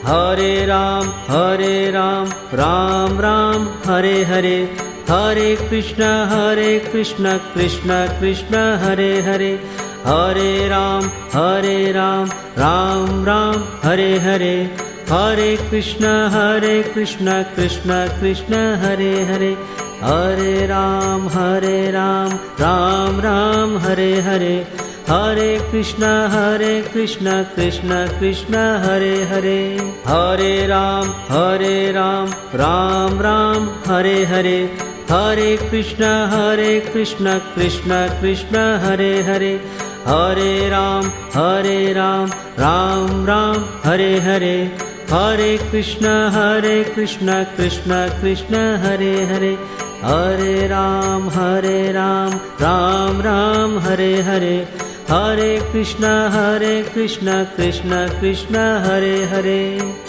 Hare Ram Ram Ram Hare Hare, Hare Krishna Krishna Krishna Hare Hare, Hare Ram Ram Ram Hare Hare, Hare Krishna Krishna Krishna Hare Hare, Hare Ram Ram Ram Hare Hare, Hare Krishna Krishna Krishna Hare Hare, Hare Ram Ram Ram Hare Hare, Hare Krishna Krishna Krishna Hare Hare, Hare Ram Ram Ram Hare Hare, Hare Krishna Krishna Krishna Hare Hare, Hare Ram Ram Ram Hare Hare, Hare Krishna Krishna Krishna Hare Hare.